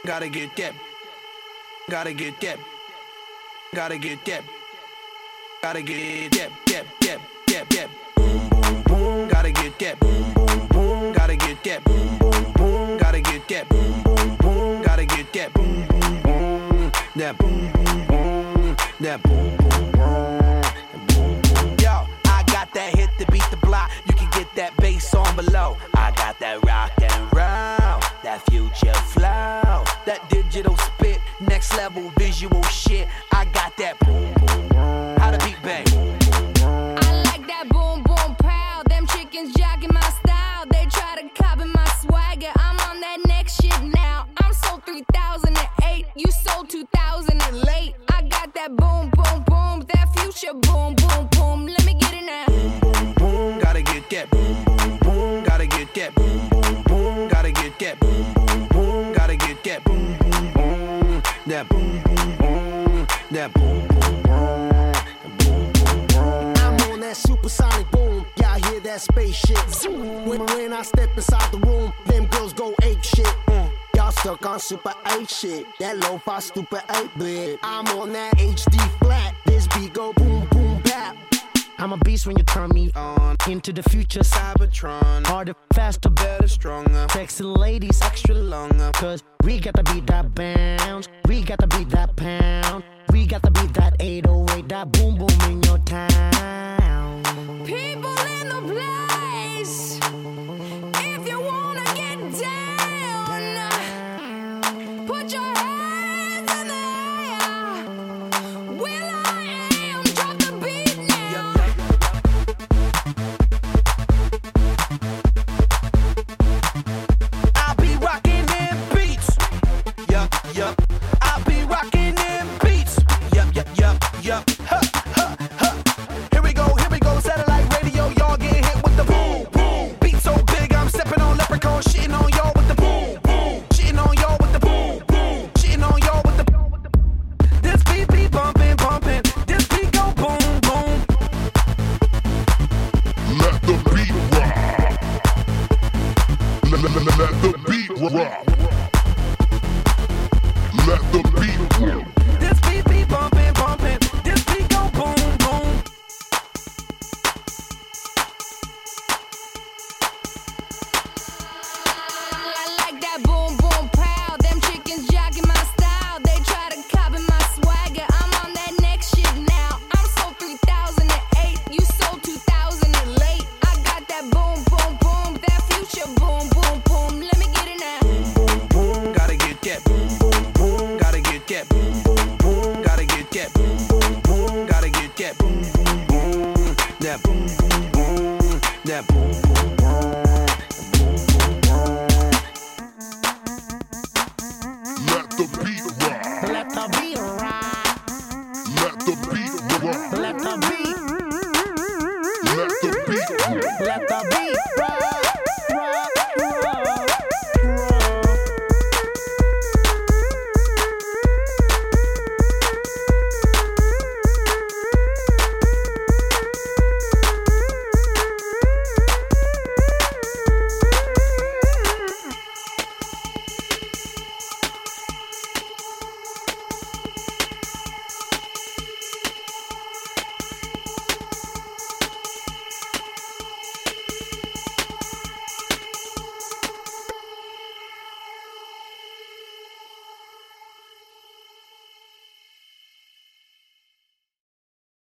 Gotta get that. Gotta get that. Gotta get that. Gotta get that. Boom, boom, boom. Gotta get that. Boom, boom, boom. Gotta get that. Boom, boom, boom. Gotta get that. Boom, boom, boom. Gotta get that. Boom, boom, boom. That boom, boom, boom. That boom, boom, boom. Yo, I got that hit to beat the block. You can get that bass on below. I got that rock and roll, that future flow, that digital spit, next level visual shit. I got that boom, boom, boom. How the beat bang? I like that boom, boom, pow. Them chickens jogging my style. They try to copy my swagger. I'm on that next shit now. I'm sold 3008. You sold 2000 and late. I got that boom, boom, boom. That future boom, boom, boom. Let me get it now. Boom, boom, boom. Gotta get that. Boom, boom, boom. Gotta get that. Boom, boom, boom. Gotta get that. Boom, boom, boom. Gotta get that. Boom, boom, boom. That boom, boom, boom. That boom, boom, boom. I'm on that supersonic boom. Y'all hear that spaceship? When I step inside the room, them girls go ape shit. Y'all stuck on super 8 shit. That lo-fi stupid 8-bit. I'm on that HD flat. This beat go boom, boom, bap. I'm a beast when you turn me on. Into the future, Cybertron. Harder, faster, better, stronger. Sexy ladies, extra longer. Cause we got to beat that bounce. We got to beat that pound. We got to beat that 808. That boom, boom in your town. People in the place. If you wanna get down, put your hands in the air. Will I am, drop the beat now. I'll be rocking them beats. Yup. I'll be rocking them beats. Yup. Here we go. Satellite radio, y'all get hit with the boom, boom. Beat so big, I'm stepping on leprechaun, shitting on y'all with the boom, boom. Shitting on y'all with the boom, boom. Shitting on y'all with the. This beat be bumping. This beat go boom, boom. Let the beat rock. Let the beat rock. Let the beat rock. This beat be bumping. This beat go boom, boom. I like that boom, boom, pow. Them chickens jogging my style. They try to copy my swagger. I'm on that next shit now. I'm sold 3008. You sold 2000 and late. I got that boom, boom, boom. That future boom, boom, boom. Let me get it now. Boom, boom, gotta get that. Boom, boom, boom, gotta get that. Boom, boom, boom, gotta get that. Boom, boom, boom, gotta get that. Boom, boom, boom, that boom, boom, boom, that boom, boom, boom. Let the beat rock. Let the beat rock. Let the beat rock. Let the beat. Let the beat rock. Let the